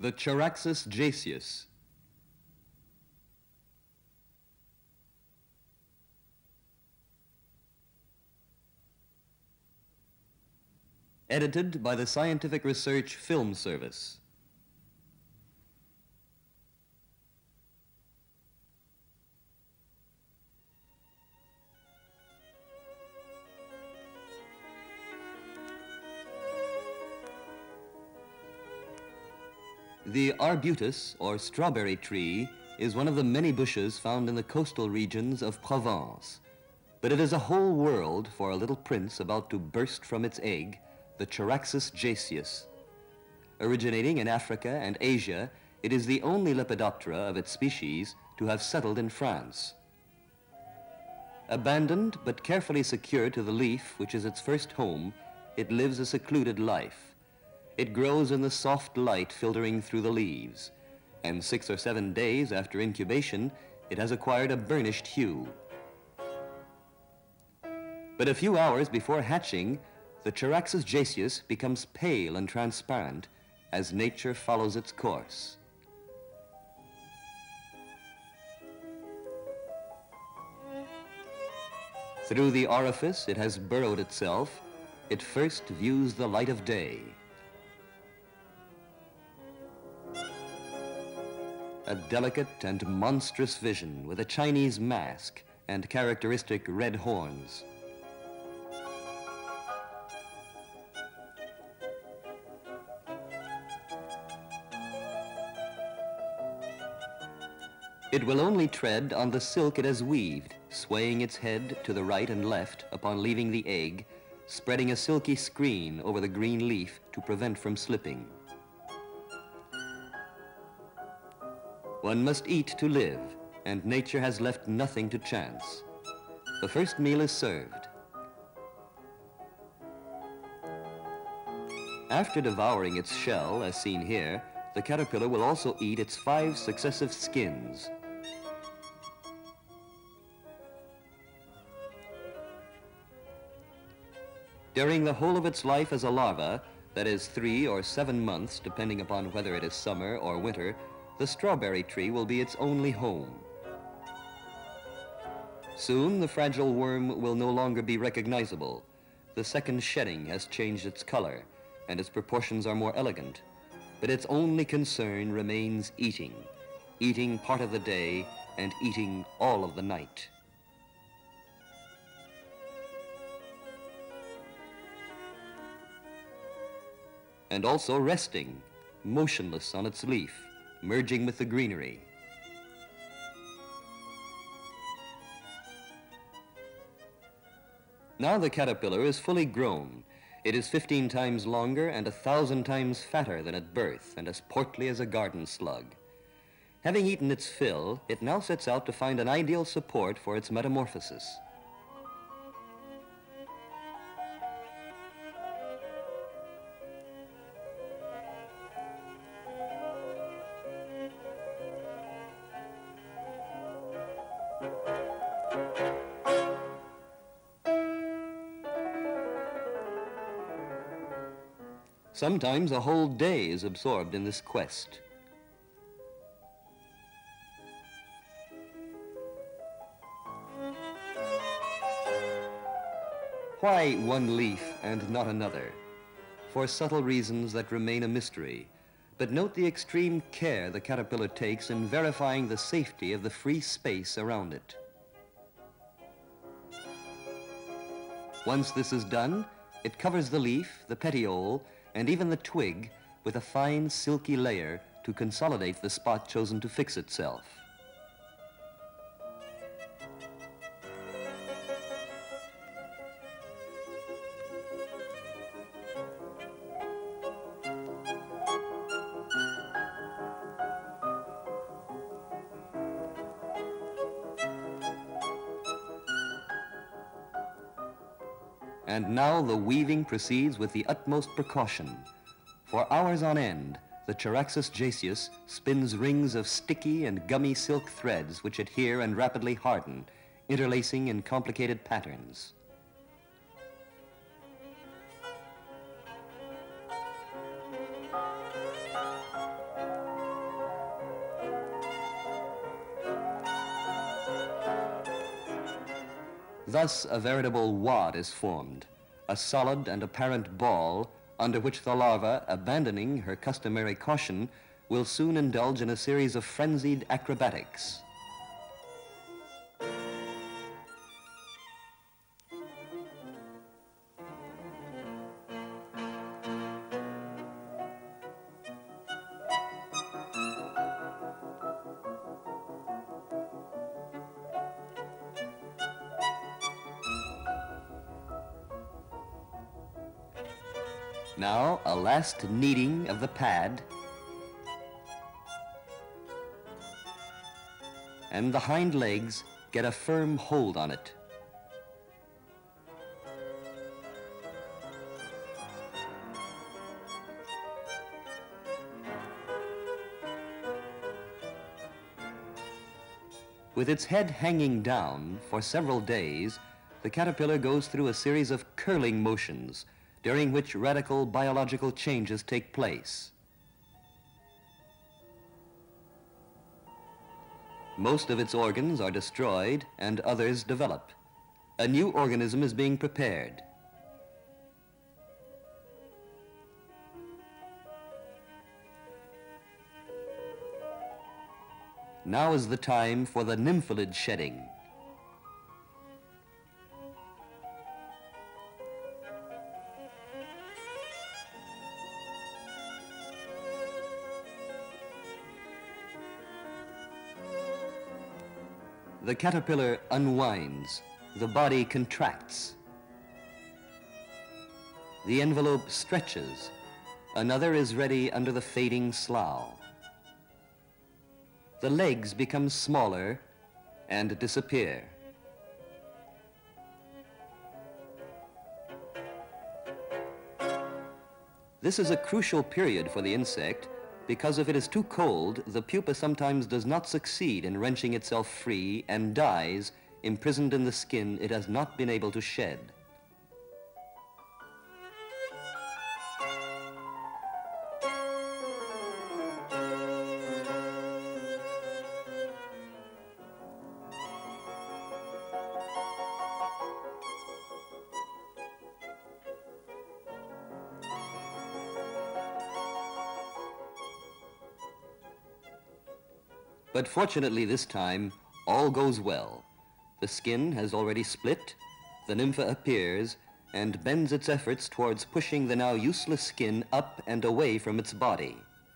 The Charaxus jasius. Edited by the Scientific Research Film Service. The arbutus, or strawberry tree, is one of the many bushes found in the coastal regions of Provence. But it is a whole world for a little prince about to burst from its egg, the Charaxus jasius. Originating in Africa and Asia, it is the only Lepidoptera of its species to have settled in France. Abandoned but carefully secured to the leaf, which is its first home, it lives a secluded life. It grows in the soft light filtering through the leaves, and 6 or 7 days after incubation, it has acquired a burnished hue. But a few hours before hatching, the Charaxus jasius becomes pale and transparent as nature follows its course. Through the orifice it has burrowed itself, it first views the light of day. A delicate and monstrous vision with a Chinese mask and characteristic red horns. It will only tread on the silk it has weaved, swaying its head to the right and left upon leaving the egg, spreading a silky screen over the green leaf to prevent from slipping. One must eat to live, and nature has left nothing to chance. The first meal is served. After devouring its shell, as seen here, the caterpillar will also eat its 5 successive skins. During the whole of its life as a larva, that is 3 or 7 months, depending upon whether it is summer or winter, the strawberry tree will be its only home. Soon the fragile worm will no longer be recognizable. The second shedding has changed its color, and its proportions are more elegant. But its only concern remains eating, eating part of the day and eating all of the night. And also resting, motionless on its leaf, merging with the greenery. Now the caterpillar is fully grown. It is 15 times longer and 1,000 times fatter than at birth and as portly as a garden slug. Having eaten its fill, it now sets out to find an ideal support for its metamorphosis. Sometimes a whole day is absorbed in this quest. Why one leaf and not another? For subtle reasons that remain a mystery. But note the extreme care the caterpillar takes in verifying the safety of the free space around it. Once this is done, it covers the leaf, the petiole, and even the twig with a fine silky layer to consolidate the spot chosen to fix itself. And now the weaving proceeds with the utmost precaution. For hours on end, the Charaxus jasius spins rings of sticky and gummy silk threads which adhere and rapidly harden, interlacing in complicated patterns. Thus, a veritable wad is formed, a solid and apparent ball under which the larva, abandoning her customary caution, will soon indulge in a series of frenzied acrobatics. Now, a last kneading of the pad, and the hind legs get a firm hold on it. With its head hanging down for several days, the caterpillar goes through a series of curling motions, during which radical biological changes take place. Most of its organs are destroyed and others develop. A new organism is being prepared. Now is the time for the nymphalid shedding. The caterpillar unwinds, the body contracts. The envelope stretches, another is ready under the fading slough. The legs become smaller and disappear. This is a crucial period for the insect because if it is too cold, the pupa sometimes does not succeed in wrenching itself free and dies, imprisoned in the skin it has not been able to shed. But fortunately this time, all goes well. The skin has already split, the nympha appears, and bends its efforts towards pushing the now useless skin up and away from its body.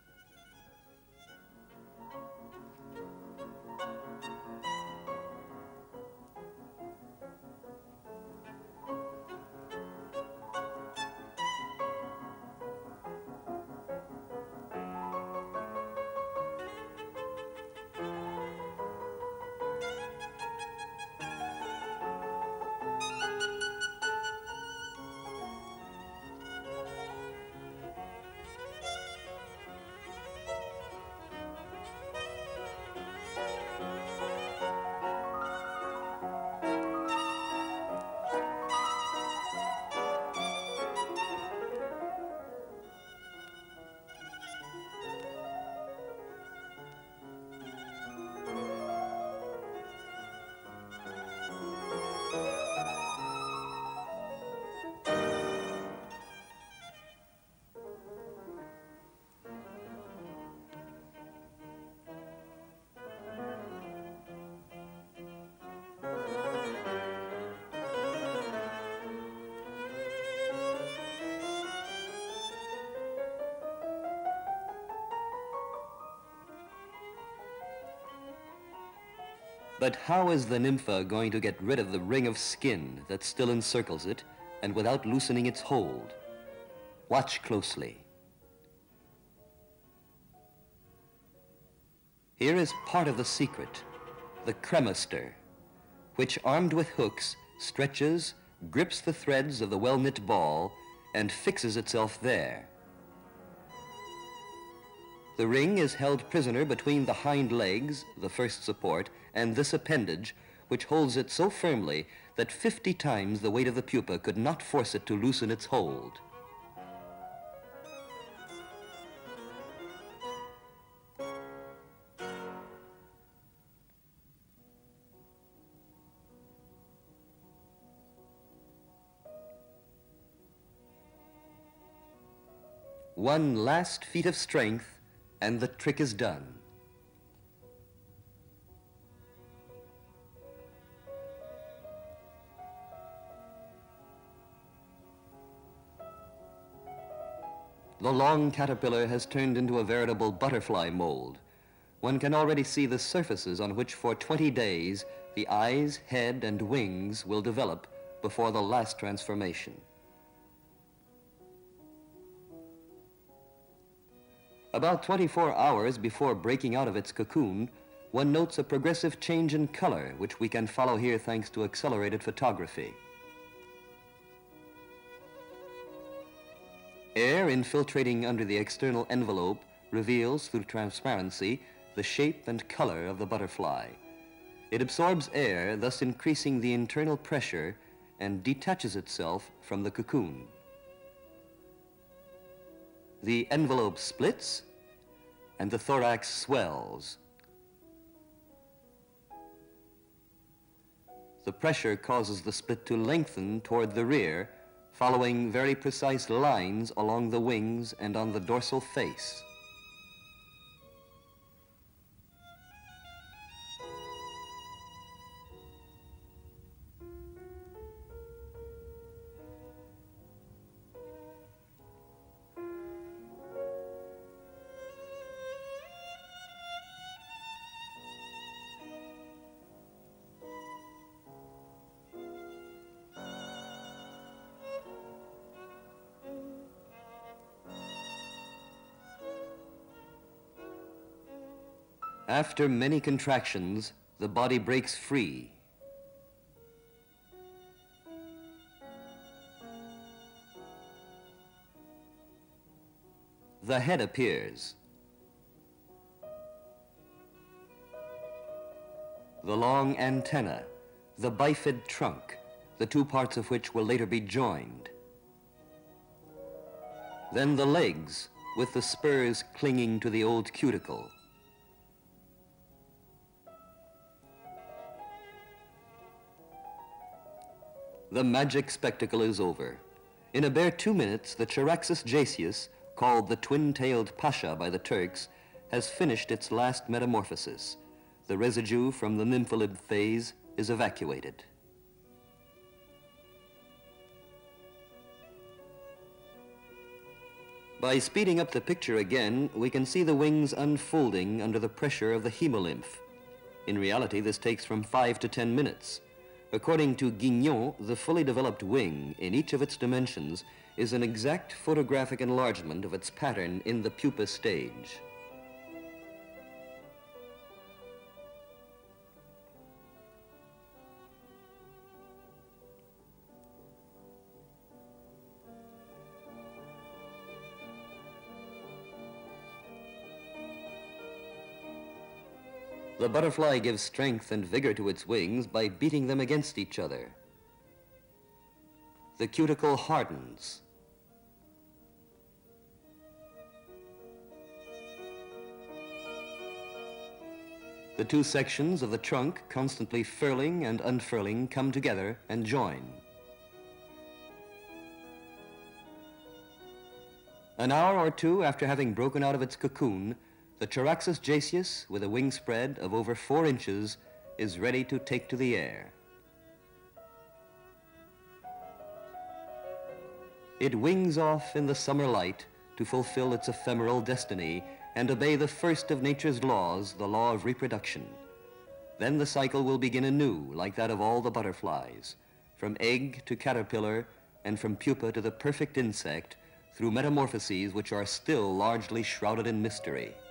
But how is the nympha going to get rid of the ring of skin that still encircles it and without loosening its hold? Watch closely. Here is part of the secret, the cremaster, which armed with hooks stretches, grips the threads of the well-knit ball, and fixes itself there. The ring is held prisoner between the hind legs, the first support, and this appendage, which holds it so firmly that 50 times the weight of the pupa could not force it to loosen its hold. One last feat of strength, and the trick is done. The long caterpillar has turned into a veritable butterfly mold. One can already see the surfaces on which for 20 days the eyes, head, and wings will develop before the last transformation. About 24 hours before breaking out of its cocoon, one notes a progressive change in color, which we can follow here thanks to accelerated photography. Air infiltrating under the external envelope reveals through transparency the shape and color of the butterfly. It absorbs air, thus increasing the internal pressure, and detaches itself from the cocoon. The envelope splits, and the thorax swells. The pressure causes the split to lengthen toward the rear, following very precise lines along the wings and on the dorsal face. After many contractions, the body breaks free. The head appears. The long antenna, the bifid trunk, the two parts of which will later be joined. Then the legs, with the spurs clinging to the old cuticle. The magic spectacle is over. In a bare 2 minutes, the Charaxus jasius, called the twin-tailed pasha by the Turks, has finished its last metamorphosis. The residue from the nymphalid phase is evacuated. By speeding up the picture again, we can see the wings unfolding under the pressure of the hemolymph. In reality, this takes from 5 to 10 minutes. According to Guignon, the fully developed wing, in each of its dimensions, is an exact photographic enlargement of its pattern in the pupa stage. The butterfly gives strength and vigor to its wings by beating them against each other. The cuticle hardens. The two sections of the trunk, constantly furling and unfurling, come together and join. An hour or two after having broken out of its cocoon, the Charaxus jasius, with a wing spread of over 4 inches, is ready to take to the air. It wings off in the summer light to fulfill its ephemeral destiny and obey the first of nature's laws, the law of reproduction. Then the cycle will begin anew, like that of all the butterflies, from egg to caterpillar and from pupa to the perfect insect, through metamorphoses which are still largely shrouded in mystery.